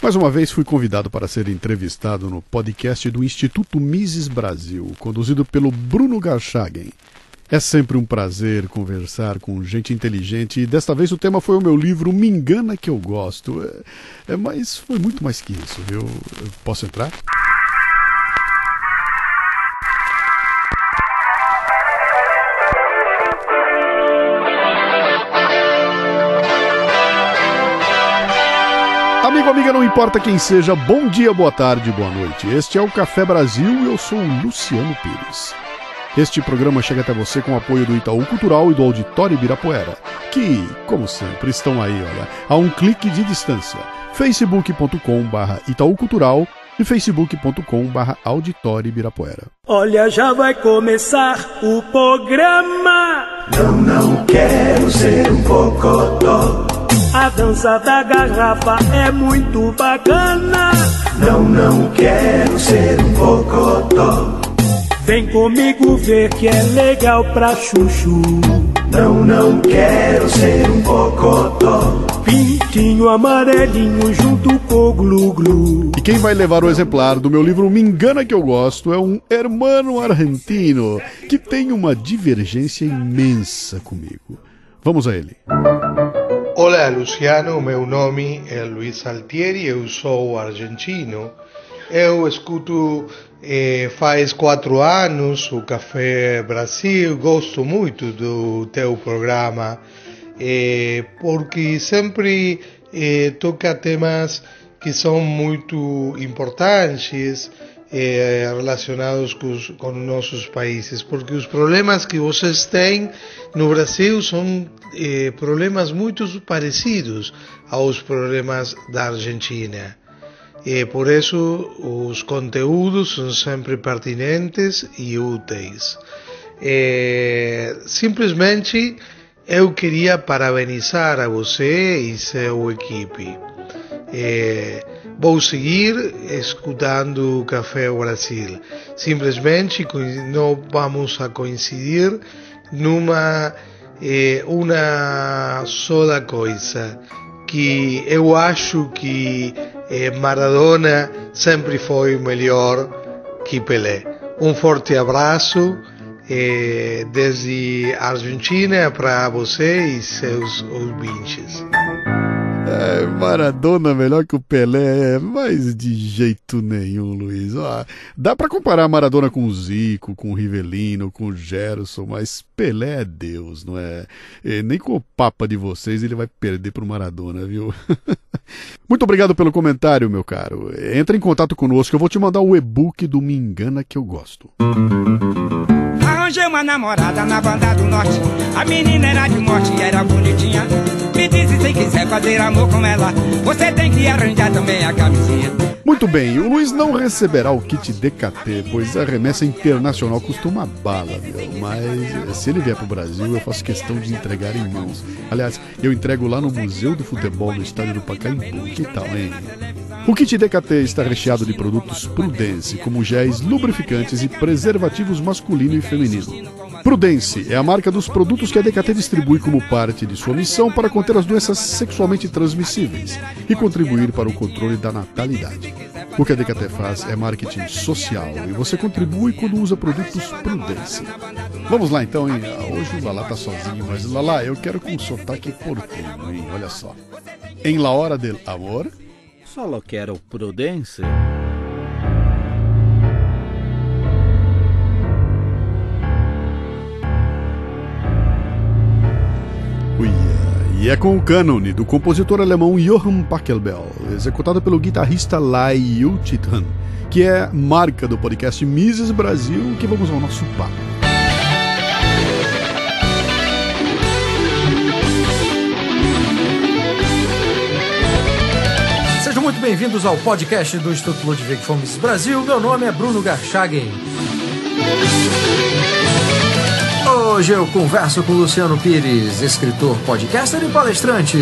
Mais uma vez fui convidado para ser entrevistado no podcast do Instituto Mises Brasil, conduzido pelo Bruno Garchagen. É sempre um prazer conversar com gente inteligente e desta vez o tema foi o meu livro Me Engana Que Eu Gosto. Mas foi muito mais que isso, viu? Eu posso entrar? Amigo, amiga, não importa quem seja, bom dia, boa tarde, boa noite. Este é o Café Brasil e eu sou o Luciano Pires. Este programa chega até você com o apoio do Itaú Cultural e do Auditório Ibirapuera, que, como sempre, estão aí, olha, a um clique de distância. facebook.com/Itaú Cultural e facebook.com/Auditório Ibirapuera. Olha, já vai começar o programa. Não quero ser um bocodó. A dança da garrafa é muito bacana. Não quero ser um bocodó. Vem comigo ver que é legal pra chuchu. Não quero ser um bocodó. Pintinho amarelinho junto com o glu-glu. E quem vai levar o exemplar do meu livro Me Engana Que Eu Gosto é um hermano argentino que tem uma divergência imensa comigo. Vamos a ele. Olá, Luciano, meu nome é Luiz Altieri, eu sou argentino. Eu escuto faz 4 anos o Café Brasil, gosto muito do teu programa, porque sempre toca temas que são muito importantes relacionados com nossos países, porque os problemas que vocês têm no Brasil são problemas muito parecidos aos problemas da Argentina. Por isso, os conteúdos são sempre pertinentes e úteis. Simplesmente, eu queria parabenizar a você e sua equipe. Vou seguir escutando o Café Brasil. Simplesmente não vamos a coincidir numa uma só coisa, que eu acho que Maradona sempre foi melhor que Pelé. Um forte abraço desde a Argentina para você e seus ouvintes. Maradona melhor que o Pelé, mas de jeito nenhum, Luiz. Dá pra comparar Maradona com o Zico, com o Rivelino, com o Gerson, mas Pelé é Deus, não é? Nem com o Papa de vocês ele vai perder pro Maradona, viu? Muito obrigado pelo comentário, meu caro. Entra em contato conosco, eu vou te mandar o e-book do Me Engana Que Eu Gosto. Arranjei uma namorada na banda do norte. A menina era de morte e era bonitinha. Me disse, se quiser fazer amor com ela, você tem que arranjar também a camisinha. Muito bem, o Luiz não receberá o kit DKT, pois a remessa internacional custa uma bala, meu. Mas se ele vier pro Brasil, eu faço questão de entregar em mãos. Aliás, eu entrego lá no Museu do Futebol, no estádio do Pacaembu. Que tal, hein? O kit DKT está recheado de produtos Prudence, como géis, lubrificantes e preservativos masculino e feminino. Prudence é a marca dos produtos que a DKT distribui como parte de sua missão para conter as doenças sexualmente transmissíveis e contribuir para o controle da natalidade. O que a DKT faz é marketing social e você contribui quando usa produtos Prudence. Vamos lá então, hein? Hoje o Lala tá sozinho, mas Lala, eu quero com sotaque porteño, hein? Olha só. Em la hora del amor... Solo quero Prudence. E é com o cânone do compositor alemão Johann Pachelbel, executado pelo guitarrista Lai Yulchithan, que é marca do podcast Mises Brasil, que vamos ao nosso papo. Sejam muito bem-vindos ao podcast do Instituto Ludwig von Mises Brasil. Meu nome é Bruno Garchagen. Hoje eu converso com Luciano Pires, escritor, podcaster e palestrante.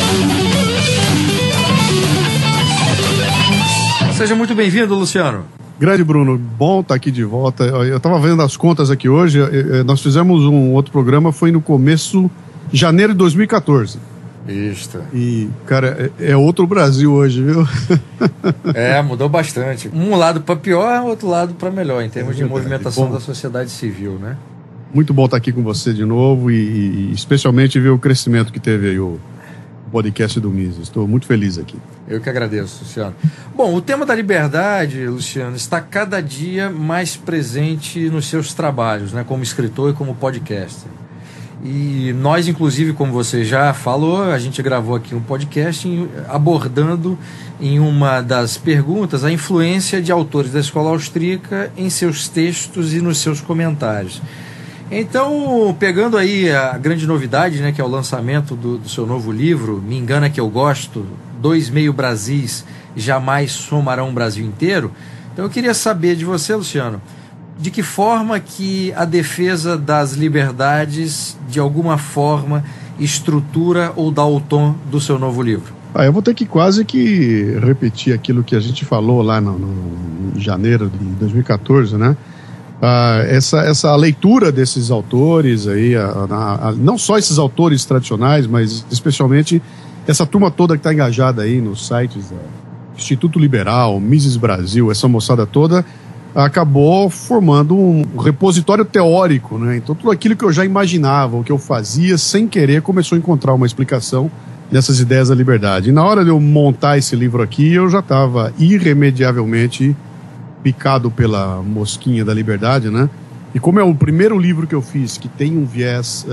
Seja muito bem-vindo, Luciano. Grande Bruno, bom estar aqui de volta. Eu estava vendo as contas aqui hoje, nós fizemos um outro programa, foi no começo de janeiro de 2014. Isto. E, cara, é outro Brasil hoje, viu? Mudou bastante. Um lado para pior, outro lado para melhor, em termos de movimentação da sociedade civil, né? Muito bom estar aqui com você de novo e especialmente ver o crescimento que teve aí o podcast do Mises. Estou muito feliz aqui. Eu que agradeço, Luciano. Bom, o tema da liberdade, Luciano, está cada dia mais presente nos seus trabalhos, né, como escritor e como podcaster. E nós, inclusive, como você já falou, a gente gravou aqui um podcast abordando em uma das perguntas a influência de autores da escola austríaca em seus textos e nos seus comentários. Então, pegando aí a grande novidade, né, que é o lançamento do seu novo livro, Me Engana Que Eu Gosto, 2 Meio Brasis Jamais Somarão um Brasil Inteiro. Então eu queria saber de você, Luciano, de que forma que a defesa das liberdades, de alguma forma, estrutura ou dá o tom do seu novo livro? Eu vou ter que quase que repetir aquilo que a gente falou lá no janeiro de 2014, né? Essa leitura desses autores aí, não só esses autores tradicionais, mas especialmente essa turma toda que está engajada aí nos sites Instituto Liberal, Mises Brasil, essa moçada toda, acabou formando um repositório teórico, né? Então tudo aquilo que eu já imaginava, o que eu fazia sem querer, começou a encontrar uma explicação dessas ideias da liberdade. E na hora de eu montar esse livro aqui, eu já estava irremediavelmente picado pela mosquinha da liberdade, né? E como é o primeiro livro que eu fiz que tem um viés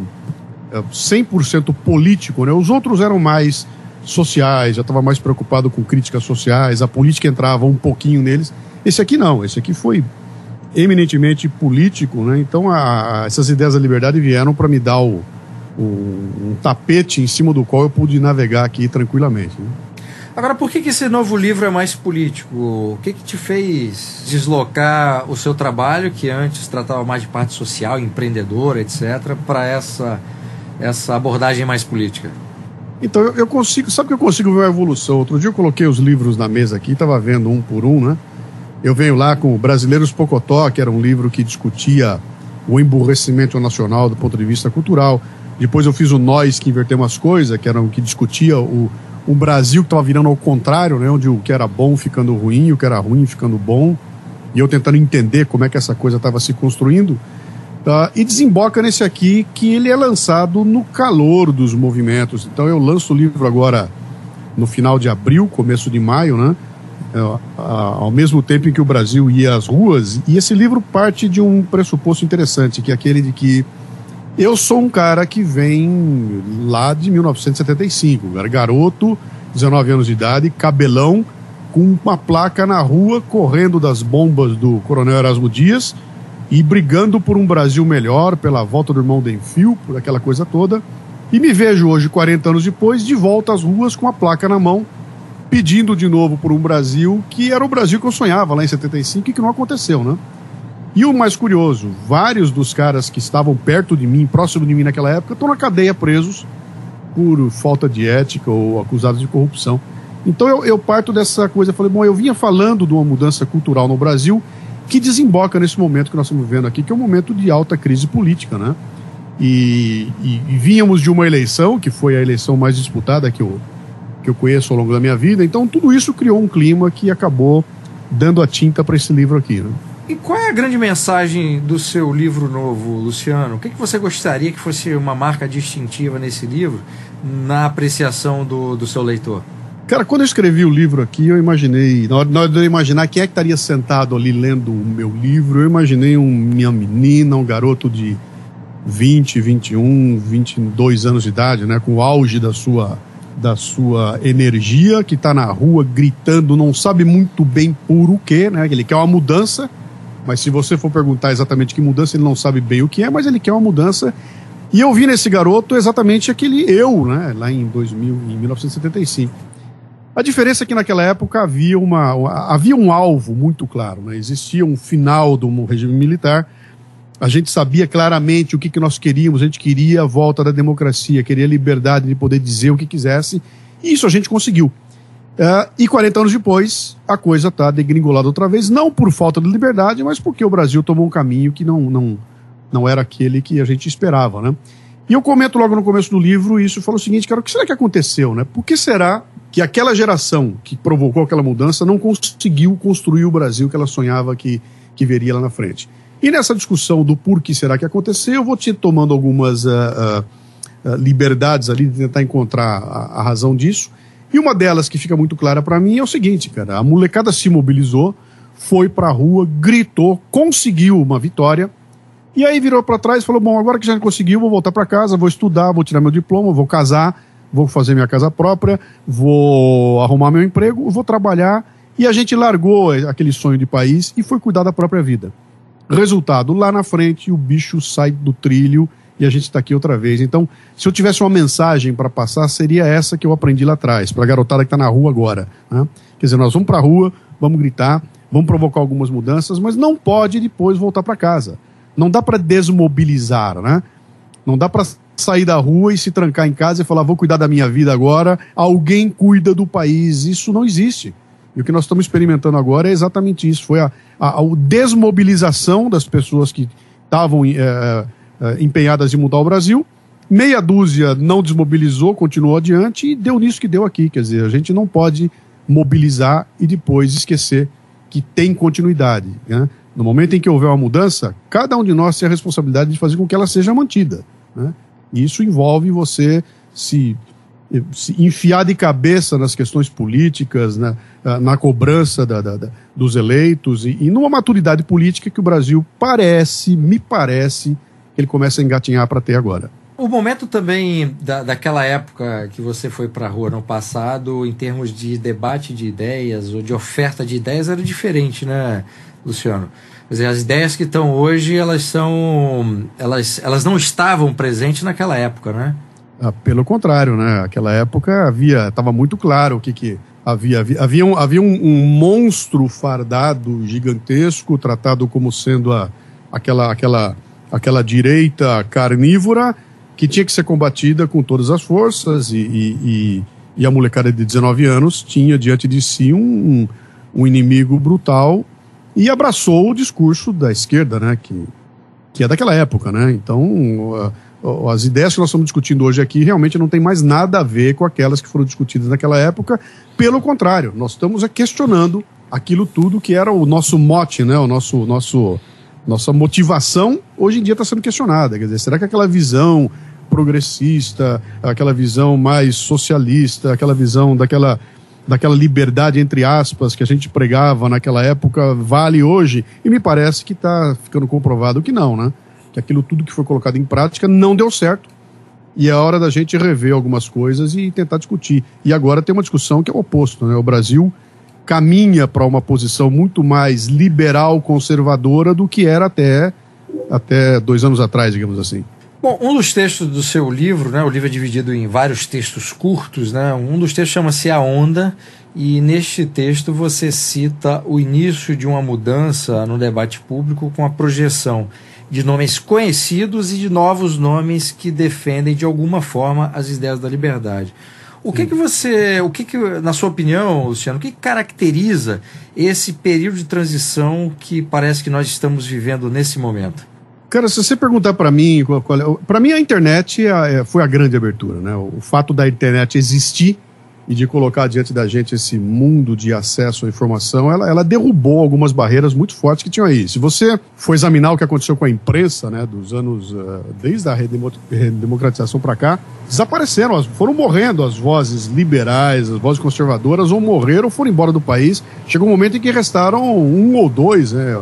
100% político, né? Os outros eram mais sociais, já estava mais preocupado com críticas sociais, a política entrava um pouquinho neles. Esse aqui não, esse aqui foi eminentemente político, né? Então essas ideias da liberdade vieram para me dar um tapete em cima do qual eu pude navegar aqui tranquilamente, né? Agora, por que esse novo livro é mais político? O que te fez deslocar o seu trabalho, que antes tratava mais de parte social, empreendedora, etc., para essa abordagem mais política? Então, eu consigo, sabe que eu consigo ver uma evolução. Outro dia eu coloquei os livros na mesa aqui, estava vendo um por um, né? Eu venho lá com o Brasileiros Pocotó, que era um livro que discutia o emburrecimento nacional do ponto de vista cultural. Depois eu fiz o Nós que Invertemos as Coisas, que era o que discutia um Brasil que estava virando ao contrário, né? Onde o que era bom ficando ruim, o que era ruim ficando bom. E eu tentando entender como é que essa coisa estava se construindo. E desemboca nesse aqui, que ele é lançado no calor dos movimentos. Então eu lanço o livro agora no final de abril, começo de maio, né? Ao mesmo tempo em que o Brasil ia às ruas. E esse livro parte de um pressuposto interessante, que é aquele de que eu sou um cara que vem lá de 1975, eu era garoto, 19 anos de idade, cabelão, com uma placa na rua, correndo das bombas do Coronel Erasmo Dias e brigando por um Brasil melhor, pela volta do irmão Denfil, por aquela coisa toda. E me vejo hoje, 40 anos depois, de volta às ruas com a placa na mão, pedindo de novo por um Brasil que era o Brasil que eu sonhava lá em 75 e que não aconteceu, né? E o mais curioso, vários dos caras que estavam perto de mim, próximo de mim naquela época, estão na cadeia presos por falta de ética ou acusados de corrupção. Então eu parto dessa coisa, falei, bom, eu vinha falando de uma mudança cultural no Brasil que desemboca nesse momento que nós estamos vivendo aqui, que é um momento de alta crise política, né? E vínhamos de uma eleição, que foi a eleição mais disputada que eu conheço ao longo da minha vida, então tudo isso criou um clima que acabou dando a tinta para esse livro aqui, né? E qual é a grande mensagem do seu livro novo, Luciano? O que você gostaria que fosse uma marca distintiva nesse livro, na apreciação do seu leitor? Cara, quando eu escrevi o livro aqui, eu imaginei, na hora de eu imaginar quem é que estaria sentado ali lendo o meu livro, eu imaginei minha menina, um garoto de 20, 21, 22 anos de idade, né, com o auge da sua energia, que está na rua gritando, não sabe muito bem por o quê, né? Ele quer uma mudança, mas se você for perguntar exatamente que mudança, ele não sabe bem o que é, mas ele quer uma mudança. E eu vi nesse garoto exatamente aquele eu, né? Lá em 1975. A diferença é que naquela época havia um alvo muito claro, né? Existia um final do regime militar. A gente sabia claramente o que nós queríamos. A gente queria a volta da democracia, queria a liberdade de poder dizer o que quisesse. E isso a gente conseguiu. E 40 anos depois, a coisa está degringolada outra vez, não por falta de liberdade, mas porque o Brasil tomou um caminho que não era aquele que a gente esperava, né? E eu comento logo no começo do livro isso, eu falo o seguinte, cara, o que será que aconteceu, né? Por que será que aquela geração que provocou aquela mudança não conseguiu construir o Brasil que ela sonhava que veria lá na frente? E nessa discussão do porquê será que aconteceu, eu vou te tomando algumas liberdades ali de tentar encontrar a razão disso. E uma delas que fica muito clara para mim é o seguinte, cara, a molecada se mobilizou, foi pra rua, gritou, conseguiu uma vitória, e aí virou para trás e falou, bom, agora que já conseguiu, vou voltar para casa, vou estudar, vou tirar meu diploma, vou casar, vou fazer minha casa própria, vou arrumar meu emprego, vou trabalhar, e a gente largou aquele sonho de país e foi cuidar da própria vida. Resultado, lá na frente o bicho sai do trilho e a gente está aqui outra vez. Então, se eu tivesse uma mensagem para passar, seria essa que eu aprendi lá atrás, para a garotada que está na rua agora, né? Quer dizer, nós vamos para a rua, vamos gritar, vamos provocar algumas mudanças, mas não pode depois voltar para casa. Não dá para desmobilizar, né? Não dá para sair da rua e se trancar em casa e falar, vou cuidar da minha vida agora, alguém cuida do país. Isso não existe. E o que nós estamos experimentando agora é exatamente isso. Foi a desmobilização das pessoas que estavam empenhadas em mudar o Brasil. Meia dúzia não desmobilizou, continuou adiante e deu nisso que deu aqui. Quer dizer, a gente não pode mobilizar e depois esquecer que tem continuidade, né? No momento em que houver uma mudança, cada um de nós tem a responsabilidade de fazer com que ela seja mantida, né? E isso envolve você se enfiar de cabeça nas questões políticas, né, na cobrança dos eleitos e numa maturidade política que o Brasil me parece, que ele começa a engatinhar para ter agora. O momento também daquela época que você foi para a rua no passado, em termos de debate de ideias ou de oferta de ideias, era diferente, né, Luciano? Quer dizer, as ideias que estão hoje, elas não estavam presentes naquela época, né? Pelo contrário, né? Aquela época estava muito claro o que havia um monstro fardado gigantesco, tratado como sendo aquela direita carnívora que tinha que ser combatida com todas as forças e a molecada de 19 anos tinha diante de si um inimigo brutal e abraçou o discurso da esquerda, né? Que é daquela época, né? Então, as ideias que nós estamos discutindo hoje aqui realmente não tem mais nada a ver com aquelas que foram discutidas naquela época. Pelo contrário, nós estamos questionando aquilo tudo que era o nosso mote, né? Nossa motivação hoje em dia está sendo questionada. Quer dizer, será que aquela visão progressista, aquela visão mais socialista, aquela visão daquela liberdade, entre aspas, que a gente pregava naquela época, vale hoje? E me parece que está ficando comprovado que não, né? Que aquilo tudo que foi colocado em prática não deu certo. E é hora da gente rever algumas coisas e tentar discutir. E agora tem uma discussão que é o oposto, né? O Brasil caminha para uma posição muito mais liberal, conservadora do que era até 2 anos atrás, digamos assim. Bom, um dos textos do seu livro, né, o livro é dividido em vários textos curtos, né, um dos textos chama-se A Onda, e neste texto você cita o início de uma mudança no debate público com a projeção de nomes conhecidos e de novos nomes que defendem de alguma forma as ideias da liberdade. O que na sua opinião, Luciano, o que caracteriza esse período de transição que parece que nós estamos vivendo nesse momento? Cara, se você perguntar para mim, para mim a internet foi a grande abertura, né? O fato da internet existir e de colocar diante da gente esse mundo de acesso à informação, ela derrubou algumas barreiras muito fortes que tinham aí. Se você for examinar o que aconteceu com a imprensa, né, dos anos, desde a redemocratização para cá, desapareceram, foram morrendo as vozes liberais, as vozes conservadoras, ou morreram ou foram embora do país. Chegou um momento em que restaram 1 ou 2, né?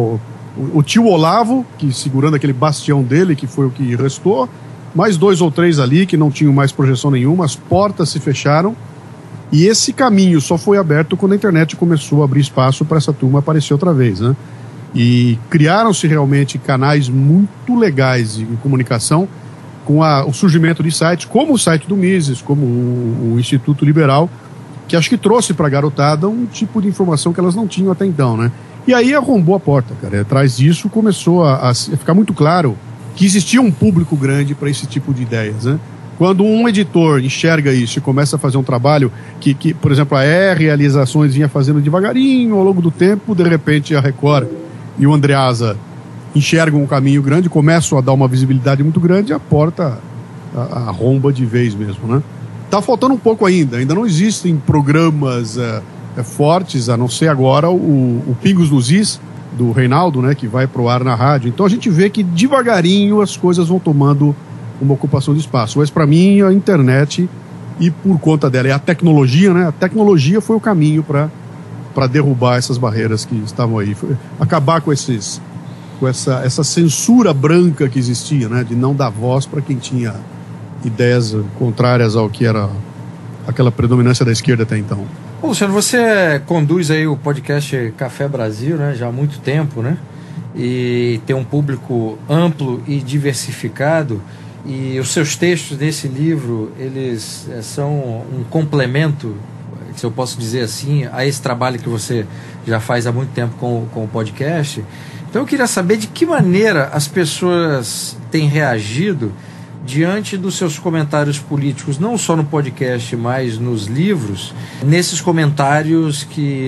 O tio Olavo, que segurando aquele bastião dele, que foi o que restou, mais 2 ou 3 ali que não tinham mais projeção nenhuma, as portas se fecharam, e esse caminho só foi aberto quando a internet começou a abrir espaço para essa turma aparecer outra vez, né? E criaram-se realmente canais muito legais de comunicação com o surgimento de sites como o site do Mises, como o Instituto Liberal, que acho que trouxe para a garotada um tipo de informação que elas não tinham até então, né? E aí arrombou a porta, cara. Atrás disso começou a ficar muito claro que existia um público grande para esse tipo de ideias, né? Quando um editor enxerga isso e começa a fazer um trabalho que por exemplo, a Realizações vinha fazendo devagarinho ao longo do tempo, de repente a Record e o Andreasa enxergam um caminho grande, começam a dar uma visibilidade muito grande, a porta arromba de vez mesmo, né? Tá faltando um pouco ainda não existem programas fortes, a não ser agora o Pingos nos Is, do Reinaldo, né, que vai pro ar na rádio. Então a gente vê que devagarinho as coisas vão tomando uma ocupação de espaço. Mas para mim a internet, e por conta dela, é a tecnologia, né? A tecnologia foi o caminho para derrubar essas barreiras que estavam aí. Acabar com essa censura branca que existia, né? De não dar voz para quem tinha ideias contrárias ao que era aquela predominância da esquerda até então. Bom, Luciano, você conduz aí o podcast Café Brasil, né? Já há muito tempo, né? E tem um público amplo e diversificado. E os seus textos nesse livro, eles são um complemento, se eu posso dizer assim, a esse trabalho que você já faz há muito tempo com o podcast. Então eu queria saber de que maneira as pessoas têm reagido diante dos seus comentários políticos, não só no podcast, mas nos livros, nesses comentários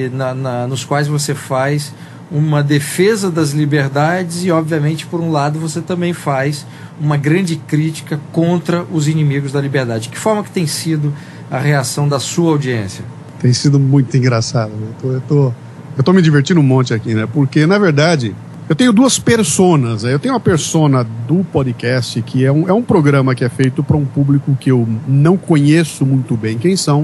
nos quais você faz uma defesa das liberdades e, obviamente, por um lado, você também faz uma grande crítica contra os inimigos da liberdade. De que forma que tem sido a reação da sua audiência? Tem sido muito engraçado, né? Eu tô me divertindo um monte aqui, né? Porque, na verdade, eu tenho duas personas. Eu tenho uma persona do podcast, que é um programa que é feito para um público que eu não conheço muito bem quem são.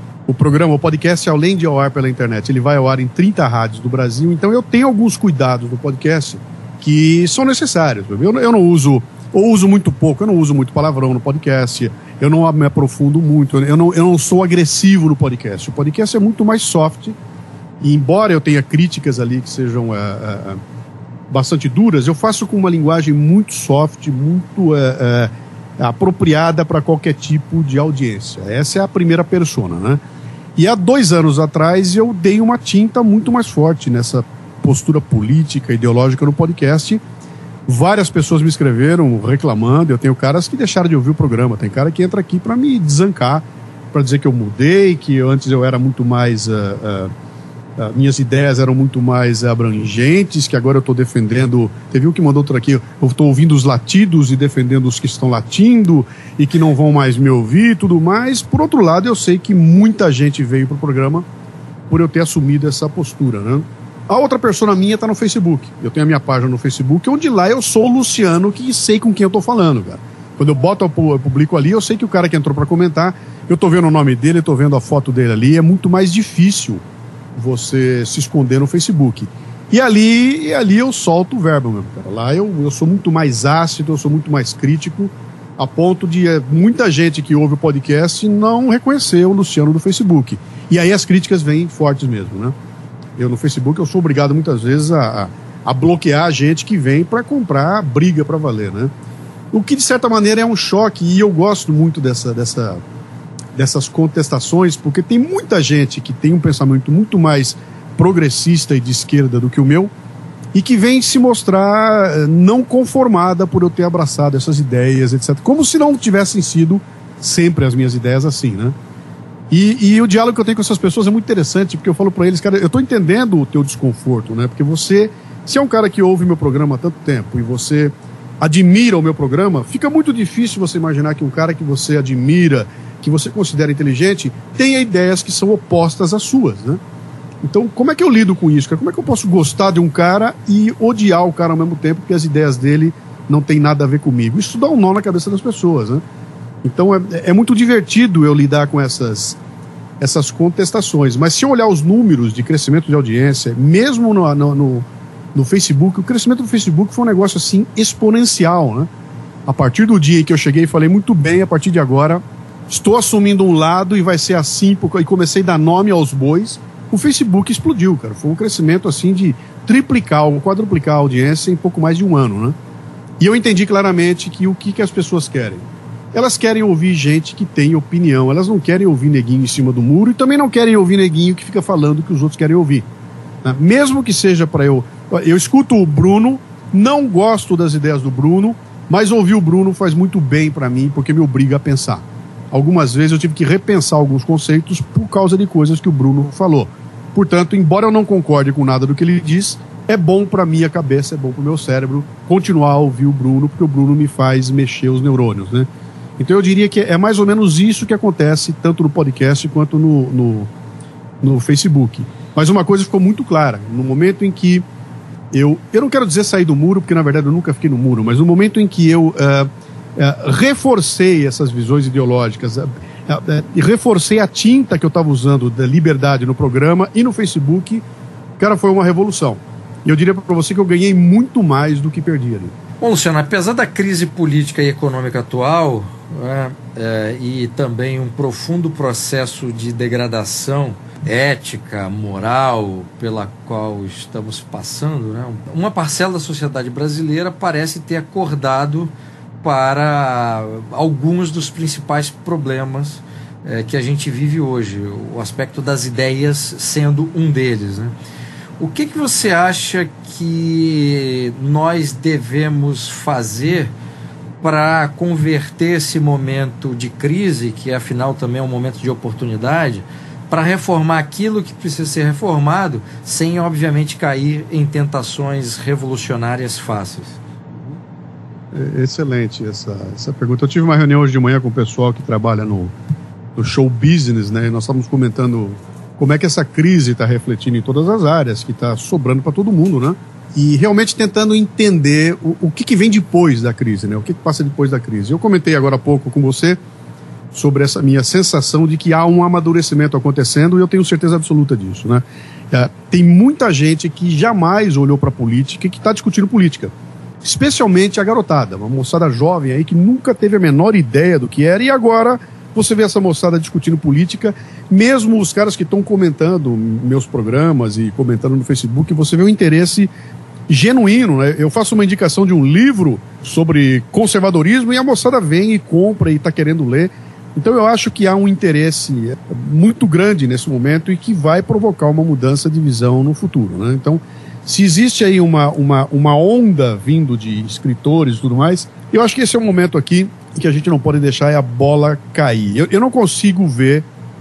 O podcast, além de ao ar pela internet, ele vai ao ar em 30 rádios do Brasil. Então eu tenho alguns cuidados no podcast que são necessários. Eu não uso, ou uso muito pouco, eu não uso muito palavrão no podcast, eu não me aprofundo muito, eu não sou agressivo no podcast. O podcast é muito mais soft, e embora eu tenha críticas ali que sejam bastante duras, eu faço com uma linguagem muito soft, muito apropriada para qualquer tipo de audiência. Essa é a primeira persona, né? E há 2 anos atrás eu dei uma tinta muito mais forte nessa postura política, ideológica no podcast. Várias pessoas me escreveram reclamando. Eu tenho caras que deixaram de ouvir o programa. Tem cara que entra aqui para me desancar, para dizer que eu mudei, que antes eu era muito mais... minhas ideias eram muito mais abrangentes, que agora eu estou defendendo... Teve um que mandou outro aqui, eu estou ouvindo os latidos e defendendo os que estão latindo e que não vão mais me ouvir e tudo mais. Por outro lado, eu sei que muita gente veio pro programa por eu ter assumido essa postura, né? A outra persona minha está no Facebook. Eu tenho a minha página no Facebook, onde lá eu sou o Luciano, que sei com quem eu estou falando, cara. Quando eu publico ali, eu sei que o cara que entrou para comentar, eu estou vendo o nome dele, estou vendo a foto dele ali, é muito mais difícil você se esconder no Facebook. E ali eu solto o verbo mesmo, cara. Lá eu sou muito mais ácido, eu sou muito mais crítico, a ponto de muita gente que ouve o podcast não reconhecer o Luciano do Facebook. E aí as críticas vêm fortes mesmo, né? Eu no Facebook eu sou obrigado muitas vezes a bloquear a gente que vem para comprar briga para valer, né? O que de certa maneira é um choque, e eu gosto muito dessas contestações, porque tem muita gente que tem um pensamento muito mais progressista e de esquerda do que o meu, e que vem se mostrar não conformada por eu ter abraçado essas ideias, etc. Como se não tivessem sido sempre as minhas ideias assim, né? E o diálogo que eu tenho com essas pessoas é muito interessante, porque eu falo para eles, cara, eu tô entendendo o teu desconforto, né? Porque você, se é um cara que ouve meu programa há tanto tempo e você admira o meu programa, fica muito difícil você imaginar que um cara que você admira, que você considera inteligente, tenha ideias que são opostas às suas, né? Então, como é que eu lido com isso, cara? Como é que eu posso gostar de um cara e odiar o cara ao mesmo tempo, porque as ideias dele não tem nada a ver comigo? Isso dá um nó na cabeça das pessoas, né? Então, é muito divertido eu lidar com essas contestações. Mas se eu olhar os números de crescimento de audiência, mesmo no Facebook, o crescimento do Facebook foi um negócio assim exponencial, né? A partir do dia em que eu cheguei e falei, muito bem, a partir de agora estou assumindo um lado e vai ser assim, e comecei a dar nome aos bois, o Facebook explodiu, cara. Foi um crescimento assim de triplicar ou quadruplicar a audiência em pouco mais de um ano, né? E eu entendi claramente que o que as pessoas querem? Elas querem ouvir gente que tem opinião, elas não querem ouvir neguinho em cima do muro e também não querem ouvir neguinho que fica falando o que os outros querem ouvir, né? Mesmo que seja para eu escuto o Bruno, não gosto das ideias do Bruno, Mas ouvir o Bruno faz muito bem para mim, porque me obriga a pensar. Algumas vezes eu tive que repensar alguns conceitos por causa de coisas que o Bruno falou. Portanto, embora eu não concorde com nada do que ele diz, é bom para minha cabeça, é bom para o meu cérebro continuar a ouvir o Bruno, porque o Bruno me faz mexer os neurônios, né? Então eu diria que é mais ou menos isso que acontece tanto no podcast quanto no Facebook. Mas uma coisa ficou muito clara, no momento em que eu não quero dizer sair do muro, porque na verdade eu nunca fiquei no muro, mas no momento em que eu reforcei essas visões ideológicas e reforcei a tinta que eu estava usando da liberdade no programa e no Facebook, cara, foi uma revolução. E eu diria para você que eu ganhei muito mais do que perdi ali. Bom, Luciano, apesar da crise política e econômica atual, e também um profundo processo de degradação ética, moral, pela qual estamos passando, né? Uma parcela da sociedade brasileira parece ter acordado para alguns dos principais problemas que a gente vive hoje, o aspecto das ideias sendo um deles, né? O que você acha que nós devemos fazer para converter esse momento de crise, que afinal também é um momento de oportunidade, para reformar aquilo que precisa ser reformado, sem obviamente cair em tentações revolucionárias fáceis? Excelente essa pergunta. Eu tive uma reunião hoje de manhã com o pessoal que trabalha no show business, né? E nós estávamos comentando como é que essa crise está refletindo em todas as áreas, que está sobrando para todo mundo, né? E realmente tentando entender o que vem depois da crise, né? O que passa depois da crise. Eu comentei agora há pouco com você sobre essa minha sensação de que há um amadurecimento acontecendo, e eu tenho certeza absoluta disso, né? Tem muita gente que jamais olhou para a política e que está discutindo política, especialmente a garotada, uma moçada jovem aí que nunca teve a menor ideia do que era, e agora você vê essa moçada discutindo política, mesmo os caras que estão comentando meus programas e comentando no Facebook, você vê um interesse genuíno, né? Eu faço uma indicação de um livro sobre conservadorismo e a moçada vem e compra e está querendo ler. Então eu acho que há um interesse muito grande nesse momento e que vai provocar uma mudança de visão no futuro, né? Então, se existe aí uma onda vindo de escritores e tudo mais, eu acho que esse é um momento aqui que a gente não pode deixar a bola cair. Eu não consigo ver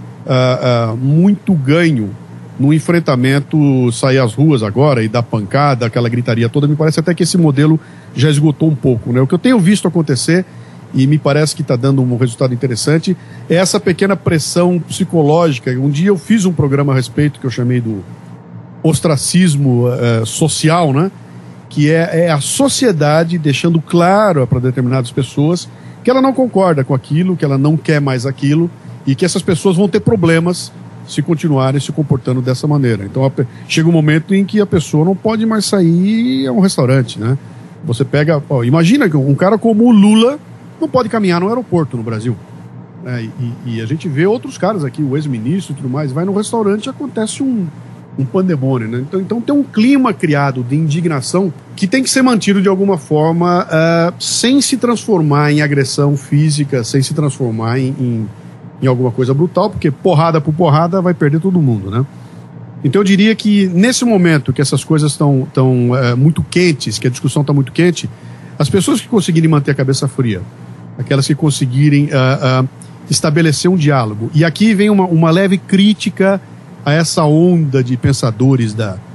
muito ganho no enfrentamento, sair às ruas agora e dar pancada, aquela gritaria toda. Me parece até que esse modelo já esgotou um pouco, né? O que eu tenho visto acontecer, e me parece que está dando um resultado interessante, é essa pequena pressão psicológica. Um dia eu fiz um programa a respeito que eu chamei do ostracismo social, né? Que é a sociedade deixando claro para determinadas pessoas que ela não concorda com aquilo, que ela não quer mais aquilo, e que essas pessoas vão ter problemas se continuarem se comportando dessa maneira. Então chega um momento em que a pessoa não pode mais sair a um restaurante, né? Você pega, imagina que um cara como o Lula não pode caminhar no aeroporto no Brasil, né? E a gente vê outros caras aqui, o ex-ministro e tudo mais, vai no restaurante e acontece um pandemônio, né? Então tem um clima criado de indignação que tem que ser mantido de alguma forma, sem se transformar em agressão física, sem se transformar em alguma coisa brutal, porque porrada por porrada vai perder todo mundo, né? Então eu diria que nesse momento que essas coisas estão muito quentes, que a discussão está muito quente, as pessoas que conseguirem manter a cabeça fria, aquelas que conseguirem estabelecer um diálogo, e aqui vem uma leve crítica a essa onda de pensadores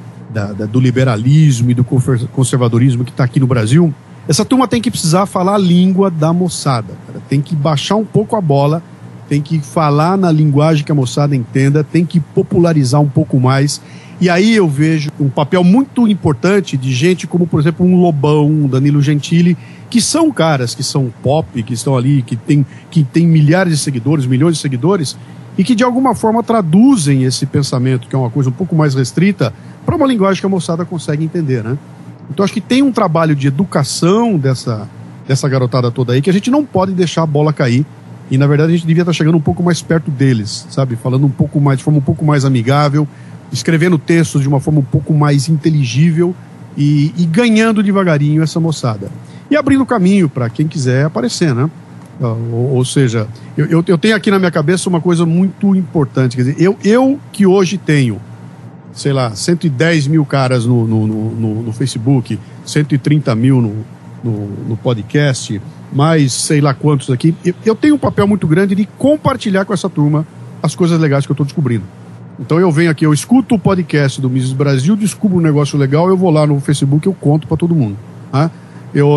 do liberalismo e do conservadorismo que está aqui no Brasil. Essa turma tem que precisar falar a língua da moçada, cara. Tem que baixar um pouco a bola, tem que falar na linguagem que a moçada entenda, tem que popularizar um pouco mais. E aí eu vejo um papel muito importante de gente como, por exemplo, um Lobão, um Danilo Gentili, que são caras que são pop, que estão ali, que tem milhares de seguidores, milhões de seguidores, e que de alguma forma traduzem esse pensamento, que é uma coisa um pouco mais restrita, para uma linguagem que a moçada consegue entender, né? Então acho que tem um trabalho de educação dessa garotada toda aí, que a gente não pode deixar a bola cair, e na verdade a gente devia estar chegando um pouco mais perto deles, sabe? Falando um pouco mais, de forma um pouco mais amigável, escrevendo textos de uma forma um pouco mais inteligível e ganhando devagarinho essa moçada. E abrindo caminho para quem quiser aparecer, né? Ou seja, eu tenho aqui na minha cabeça uma coisa muito importante. Quer dizer, eu que hoje tenho, sei lá, 110 mil caras no Facebook, 130 mil no podcast, mais sei lá quantos aqui, eu tenho um papel muito grande de compartilhar com essa turma as coisas legais que eu estou descobrindo. Então eu venho aqui, eu escuto o podcast do Mises Brasil, descubro um negócio legal, eu vou lá no Facebook, eu conto para todo mundo. Tá? Eu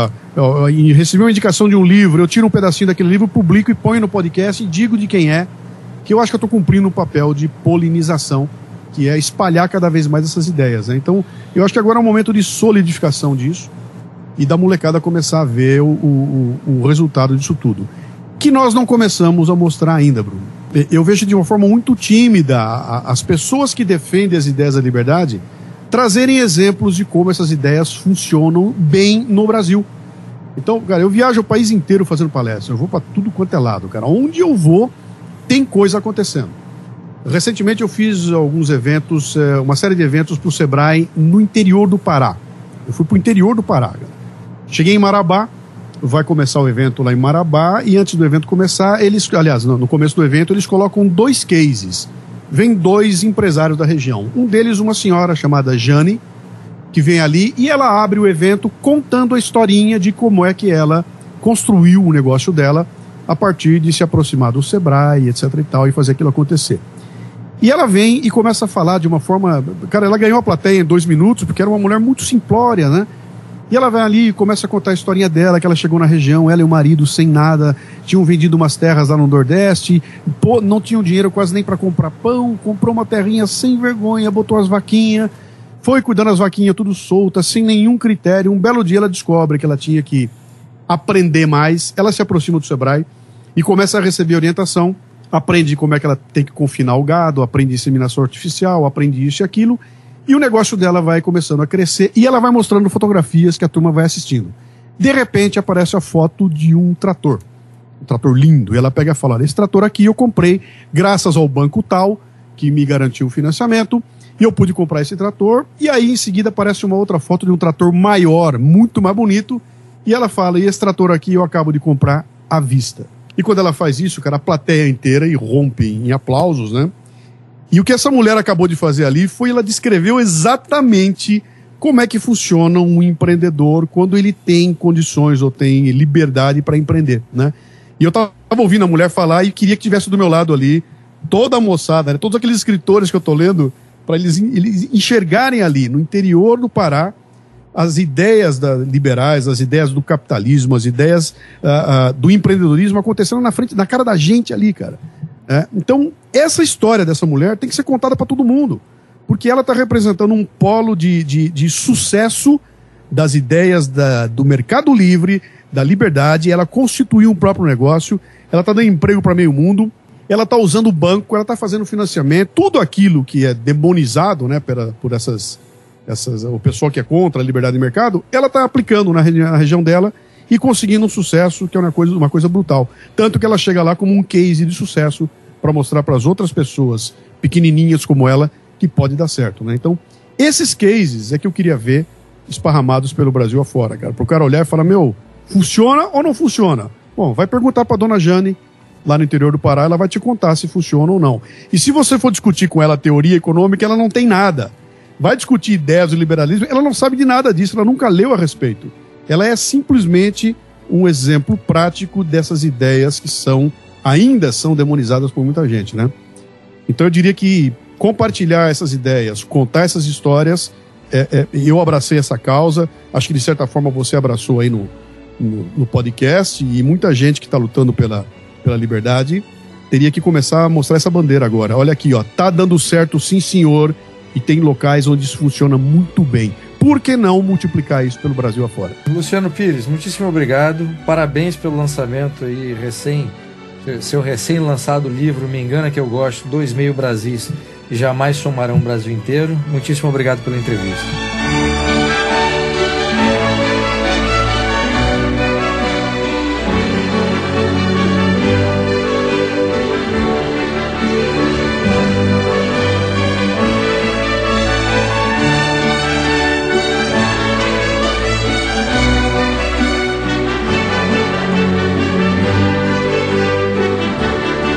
recebi uma indicação de um livro, eu tiro um pedacinho daquele livro, publico e ponho no podcast e digo de quem é, que eu acho que eu estou cumprindo um papel de polinização, que é espalhar cada vez mais essas ideias. Né? Então eu acho que agora é um momento de solidificação disso e da molecada começar a ver o resultado disso tudo. Que nós não começamos a mostrar ainda, Bruno. Eu vejo de uma forma muito tímida as pessoas que defendem as ideias da liberdade trazerem exemplos de como essas ideias funcionam bem no Brasil. Então, cara, eu viajo o país inteiro fazendo palestra, eu vou para tudo quanto é lado, cara. Onde eu vou, tem coisa acontecendo. Recentemente eu fiz alguns eventos, uma série de eventos para o Sebrae no interior do Pará. Eu fui para o interior do Pará, cara. Cheguei em Marabá, vai começar o evento lá em Marabá, e antes do evento começar, no começo do evento, eles colocam 2 cases. Vem 2 empresários da região. Um deles, uma senhora chamada Jane, que vem ali, e ela abre o evento contando a historinha de como é que ela construiu o negócio dela a partir de se aproximar do Sebrae, etc e tal, e fazer aquilo acontecer. E ela vem e começa a falar de uma forma... Cara, ela ganhou a plateia em 2 minutos, porque era uma mulher muito simplória, né? E ela vai ali e começa a contar a historinha dela, que ela chegou na região, ela e o marido sem nada, tinham vendido umas terras lá no Nordeste, não tinham dinheiro quase nem para comprar pão, comprou uma terrinha sem vergonha, botou as vaquinhas, foi cuidando das vaquinhas tudo soltas, sem nenhum critério. Um belo dia ela descobre que ela tinha que aprender mais, ela se aproxima do Sebrae e começa a receber orientação, aprende como é que ela tem que confinar o gado, aprende inseminação artificial, aprende isso e aquilo. E o negócio dela vai começando a crescer e ela vai mostrando fotografias que a turma vai assistindo. De repente aparece a foto de um trator lindo. E ela pega e fala, esse trator aqui eu comprei graças ao banco tal, que me garantiu o financiamento, e eu pude comprar esse trator. E aí em seguida aparece uma outra foto de um trator maior, muito mais bonito, e ela fala, e esse trator aqui eu acabo de comprar à vista. E quando ela faz isso, cara, a plateia inteira irrompe em aplausos, né? E o que essa mulher acabou de fazer ali foi, ela descreveu exatamente como é que funciona um empreendedor quando ele tem condições ou tem liberdade para empreender, né? E eu tava ouvindo a mulher falar e queria que tivesse do meu lado ali toda a moçada, né? Todos aqueles escritores que eu tô lendo, para eles enxergarem ali, no interior do Pará, as ideias liberais, as ideias do capitalismo, as ideias do empreendedorismo acontecendo na cara da gente ali, cara. Então, essa história dessa mulher tem que ser contada para todo mundo, porque ela está representando um polo de sucesso das ideias do mercado livre, da liberdade. Ela constituiu um próprio negócio, ela está dando emprego para meio mundo, ela está usando o banco, ela está fazendo financiamento, tudo aquilo que é demonizado, né, por o pessoal que é contra a liberdade de mercado, ela está aplicando na região dela e conseguindo um sucesso que é uma coisa brutal. Tanto que ela chega lá como um case de sucesso para mostrar para as outras pessoas pequenininhas como ela que pode dar certo, né? Então, esses cases é que eu queria ver esparramados pelo Brasil afora, cara. Para o cara olhar e falar, funciona ou não funciona? Bom, vai perguntar para dona Jane, lá no interior do Pará, ela vai te contar se funciona ou não. E se você for discutir com ela a teoria econômica, ela não tem nada. Vai discutir ideias do liberalismo, ela não sabe de nada disso, ela nunca leu a respeito. Ela é simplesmente um exemplo prático dessas ideias que ainda são demonizadas por muita gente, né? Então eu diria que compartilhar essas ideias, contar essas histórias, eu abracei essa causa, acho que de certa forma você abraçou aí no podcast, e muita gente que está lutando pela liberdade teria que começar a mostrar essa bandeira agora. Olha aqui, ó, tá dando certo sim senhor, e tem locais onde isso funciona muito bem. Por que não multiplicar isso pelo Brasil afora? Luciano Pires, muitíssimo obrigado. Parabéns pelo lançamento aí, seu recém-lançado livro, Me Engana Que Eu Gosto, 2 Meio Brasis e Jamais Somarão o Brasil Inteiro. Muitíssimo obrigado pela entrevista.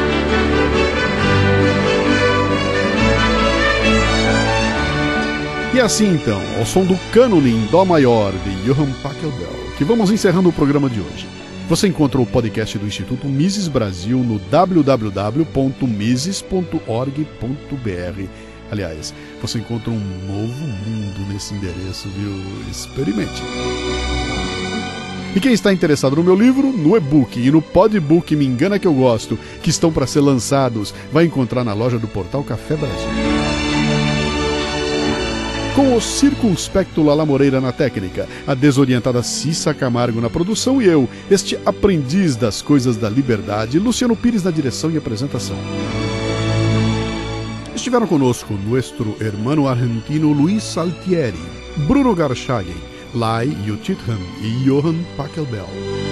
E E é assim então, ao som do cânone em Dó maior de Johann Pachelbel, que vamos encerrando o programa de hoje. Você encontra o podcast do Instituto Mises Brasil no www.mises.org.br. Aliás, você encontra um novo mundo nesse endereço, viu? Experimente. E quem está interessado no meu livro, no e-book e no podbook Me Engana Que Eu Gosto, que estão para ser lançados, vai encontrar na loja do portal Café Brasil. Com o circunspecto Lala Moreira na técnica, a desorientada Cissa Camargo na produção e eu, este aprendiz das coisas da liberdade, Luciano Pires na direção e apresentação. Estiveram conosco nuestro hermano argentino Luis Saltieri, Bruno Garchagen, Lai Yutitham e Johann Pachelbel.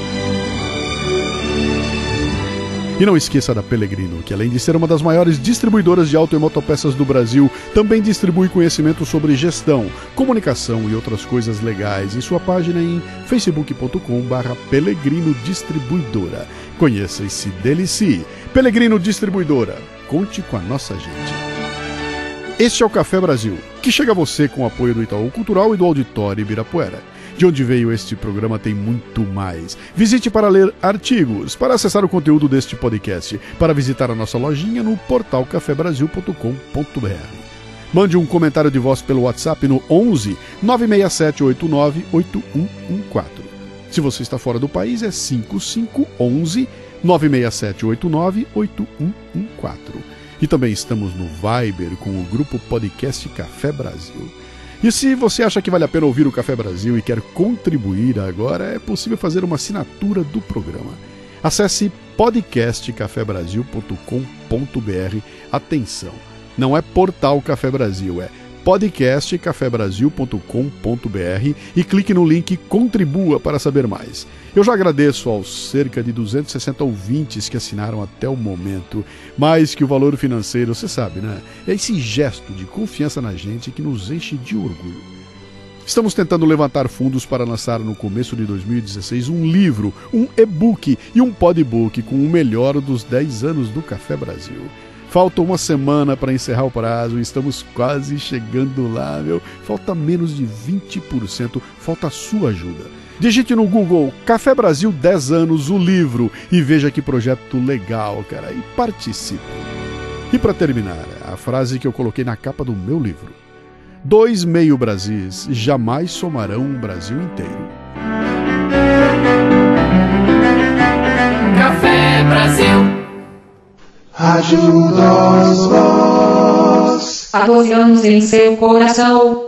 E não esqueça da Pellegrino, que além de ser uma das maiores distribuidoras de auto e motopeças do Brasil, também distribui conhecimento sobre gestão, comunicação e outras coisas legais em sua página em facebook.com/Pellegrino Distribuidora. Conheça e se delicie. Pellegrino Distribuidora. Conte com a nossa gente. Este é o Café Brasil, que chega a você com o apoio do Itaú Cultural e do Auditório Ibirapuera. De onde veio este programa tem muito mais. Visite para ler artigos, para acessar o conteúdo deste podcast, para visitar a nossa lojinha no portal cafebrasil.com.br. Mande um comentário de voz pelo WhatsApp no 11 967 89 8114. Se você está fora do país é 5511 967 89 8114. E também estamos no Viber com o grupo Podcast Café Brasil. E se você acha que vale a pena ouvir o Café Brasil e quer contribuir agora, é possível fazer uma assinatura do programa. Acesse podcastcafebrasil.com.br. Atenção, não é Portal Café Brasil, é podcastcafebrasil.com.br e clique no link Contribua para saber mais. Eu já agradeço aos cerca de 260 ouvintes que assinaram até o momento, mais que o valor financeiro, você sabe, né? É esse gesto de confiança na gente que nos enche de orgulho. Estamos tentando levantar fundos para lançar no começo de 2016 um livro, um e-book e um podbook com o melhor dos 10 anos do Café Brasil. Falta uma semana para encerrar o prazo e estamos quase chegando lá, meu. Falta menos de 20%, falta a sua ajuda. Digite no Google Café Brasil 10 anos, o livro, e veja que projeto legal, cara, e participe. E para terminar, a frase que eu coloquei na capa do meu livro. 2 meio Brasis jamais somarão um Brasil inteiro. Café Brasil. Rádio Nós Voz. Há 12 anos em seu coração.